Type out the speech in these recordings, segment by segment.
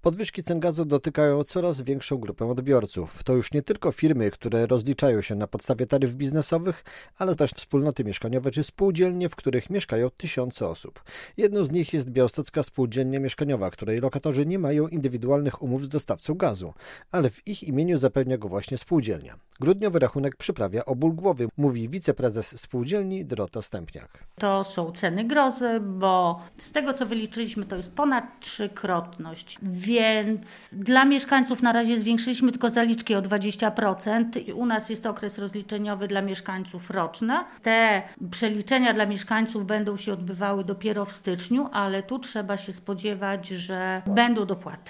Podwyżki cen gazu dotykają coraz większą grupę odbiorców. To już nie tylko firmy, które rozliczają się na podstawie taryf biznesowych, ale też wspólnoty mieszkaniowe czy spółdzielnie, w których mieszkają tysiące osób. Jedną z nich jest Białostocka Spółdzielnia Mieszkaniowa, której lokatorzy nie mają indywidualnych umów z dostawcą gazu, ale w ich imieniu zapewnia go właśnie spółdzielnia. Grudniowy rachunek przyprawia o ból głowy, mówi wiceprezes spółdzielni Dorota Stępniak. To są ceny grozy, bo z tego co wyliczyliśmy to jest ponad 3-krotność, więc dla mieszkańców na razie zwiększyliśmy tylko zaliczki o 20%. U nas jest okres rozliczeniowy dla mieszkańców roczny. Te przeliczenia dla mieszkańców będą się odbywały dopiero w styczniu, ale tu trzeba się spodziewać, że będą dopłaty.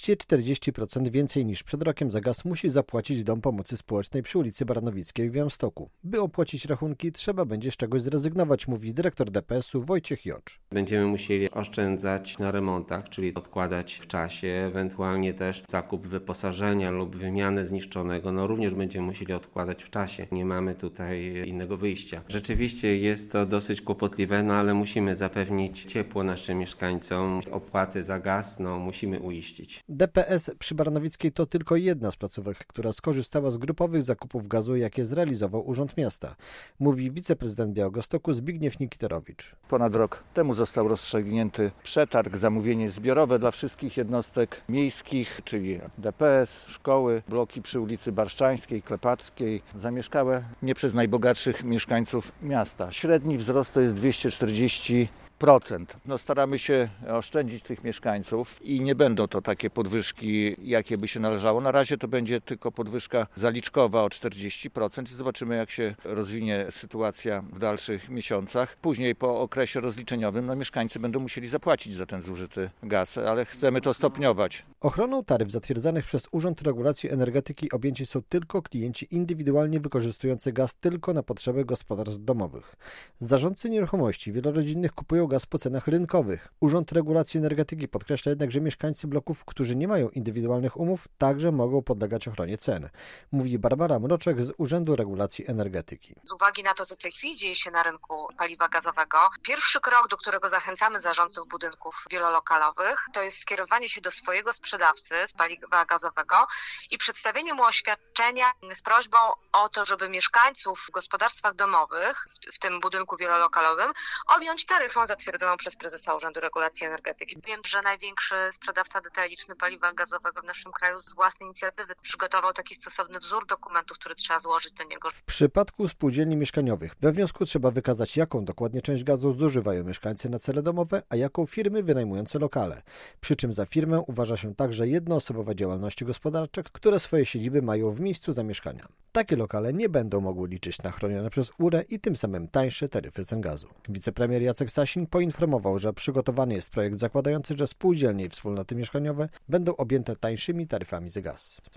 240% więcej niż przed rokiem za gaz musi zapłacić Dom Pomocy Społecznej przy ulicy Baranowickiej w Białymstoku. By opłacić rachunki, trzeba będzie z czegoś zrezygnować, mówi dyrektor DPS-u Wojciech Jocz. Będziemy musieli oszczędzać na remontach, czyli odkładać w czasie, ewentualnie też zakup wyposażenia lub wymianę zniszczonego, również będziemy musieli odkładać w czasie. Nie mamy tutaj innego wyjścia. Rzeczywiście jest to dosyć kłopotliwe, ale musimy zapewnić ciepło naszym mieszkańcom. Opłaty za gaz musimy uiścić. DPS przy Baranowickiej to tylko jedna z placówek, która skorzystała z grupowych zakupów gazu, jakie zrealizował Urząd Miasta, mówi wiceprezydent Białegostoku Zbigniew Nikiterowicz. Ponad rok temu został rozstrzygnięty przetarg, zamówienie zbiorowe dla wszystkich jednostek miejskich, czyli DPS, szkoły, bloki przy ulicy Barszczańskiej, Klepackiej, zamieszkałe nie przez najbogatszych mieszkańców miasta. Średni wzrost to jest 240%. Staramy się oszczędzić tych mieszkańców i nie będą to takie podwyżki, jakie by się należało. Na razie to będzie tylko podwyżka zaliczkowa o 40% i zobaczymy, jak się rozwinie sytuacja w dalszych miesiącach. Później po okresie rozliczeniowym mieszkańcy będą musieli zapłacić za ten zużyty gaz, ale chcemy to stopniować. Ochroną taryf zatwierdzanych przez Urząd Regulacji Energetyki objęci są tylko klienci indywidualnie wykorzystujący gaz tylko na potrzeby gospodarstw domowych. Zarządcy nieruchomości wielorodzinnych kupują gaz po cenach rynkowych. Urząd Regulacji Energetyki podkreśla jednak, że mieszkańcy bloków, którzy nie mają indywidualnych umów, także mogą podlegać ochronie cen. Mówi Barbara Mroczek z Urzędu Regulacji Energetyki. Z uwagi na to, co w tej chwili dzieje się na rynku paliwa gazowego, pierwszy krok, do którego zachęcamy zarządców budynków wielolokalowych, to jest skierowanie się do swojego sprzedawcy z paliwa gazowego i przedstawienie mu oświadczenia z prośbą o to, żeby mieszkańców w gospodarstwach domowych, w tym budynku wielolokalowym, objąć taryfą zatwierdzoną przez prezesa Urzędu Regulacji Energetyki. Wiem, że największy sprzedawca detaliczny paliwa gazowego w naszym kraju z własnej inicjatywy przygotował taki stosowny wzór dokumentów, który trzeba złożyć do niego. W przypadku spółdzielni mieszkaniowych we wniosku trzeba wykazać, jaką dokładnie część gazu zużywają mieszkańcy na cele domowe, a jaką firmy wynajmujące lokale. Przy czym za firmę uważa się także jednoosobowe działalności gospodarcze, które swoje siedziby mają w miejscu zamieszkania. Takie lokale nie będą mogły liczyć na chronione przez URE i tym samym tańsze taryfy cen gazu. Wicepremier Jacek Sasin poinformował, że przygotowany jest projekt zakładający, że spółdzielnie i wspólnoty mieszkaniowe będą objęte tańszymi taryfami za gaz.